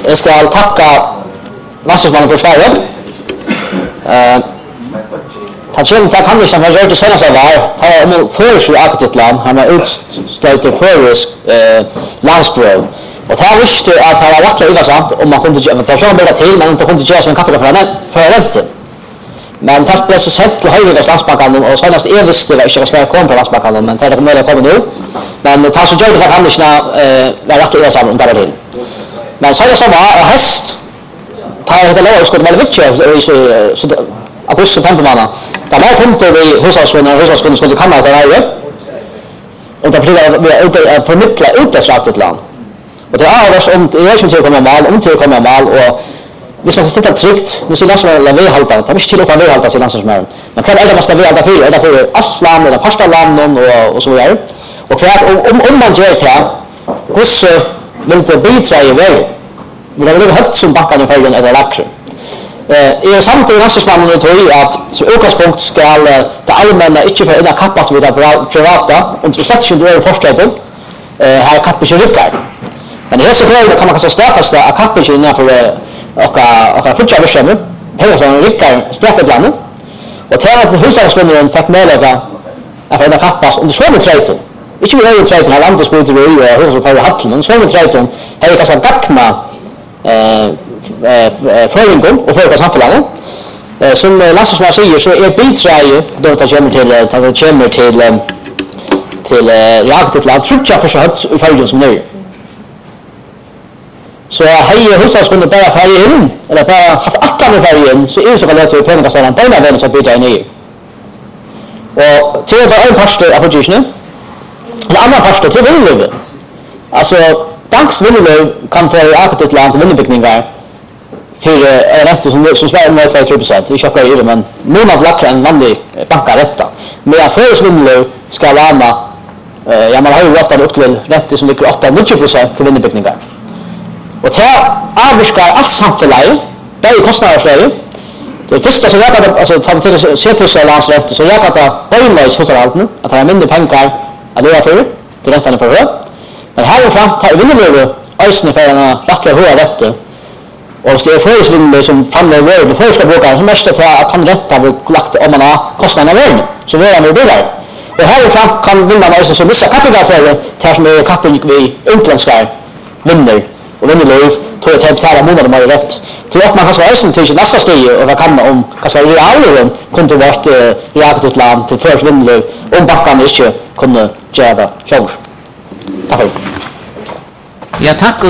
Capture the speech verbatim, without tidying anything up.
jag ska tacka landslagsmannen för Sverige. Eh, han känner till han liksom har gjort det senaste var. Han var om först i Akatitland. Han har utställt först eh landsprov. Och han visste att han var rätt intressant om man kunde göra det från början till men inte kunde göra som en kapitän för henne för rent. Men tas blev så sett till höjden av landsbanken och senast är visste det inte ska komma på landsbanken men det är mer kommer nu. Men tas så gör det han inte eh var rätt intressant om det till. Men så är det så var häst tar det lov skulle väl mycket så augusti september månad. Det var femte vi hushållsvänner hushållskunder skulle komma där här. Och det blir ut att förmedla utåt ett land. Och det är alltså om det är som till komma mal om till komma mal och vi ska sitta tryggt nu så läser vi vi halta det är inte till att vi halta sig landsens mer men kan ändå man ska vi halta för är det för Aslan eller Pasta land och och så vidare och för om om man gör det hur så vill det bidra i väg vi har väl hört som backarna för den eller laxen eh är samtidigt landsmannen det tror jag att så utgångspunkt ska det allmänna inte för en kappas med privata och så station det är förstått eh här kappar sig ryckar. Men det är så kvar kan man kanske stärkas att kappen innan för och och fortsätta bestämma. Hela sån ryckar stärkt landet. Och till att hushållskunden fick möjlighet att få kappas under sån trejton. Inte vi har trejton här landet på det och hur så på hallen men sån trejton har det kanske gackna eh föringen och för samhället. Eh som Lasse som säger så är biträje då det kommer till att det kommer till till reaktet land trutcha för så högt i föringen som nu. Så hej hushållskunden bara färgen eller bara haft alla med färgen så är det så kallat att pengar så bara vem som byter in i. Och till det en pastor av budgeten. En annan pastor till vinnlöv. Alltså danks vinnlöv kan för arkitektur land vinnbyggningar för är rätt som som Sverige med två procent. Vi köper ju men någon av lackra en vanlig banka rätta. Men för vinnlöv ska vara eh ja man har ju ofta upp till rätt som ligger åtta till nio procent till vinnbyggningar. Och det avskar allt samhället, det är kostnadsläge. Det första som jag kan alltså ta till sig till sig landsrätt så jag kan ta dömlös hos allt nu att ha mindre pengar att leva för till räntan för det. Men här och fram tar vi vinner ösnen för en rättlig höga rätt. Och det är försvinner som faller över det första brukar som mest att att han rätta vill lagt om man har kostnaderna väl. Så vill han det där. Och här och fram kan vinna ösnen så vissa kapital för det som är kappen vi utländska vinner. Och den löv tror jag att klara månader med rätt. Tror att man kan svara sen till nästa steg och vad kan om kanske vi alla kunde vart reaktivt land till först vindlöv om backarna inte kunde göra det själv. Tack. Ja tack.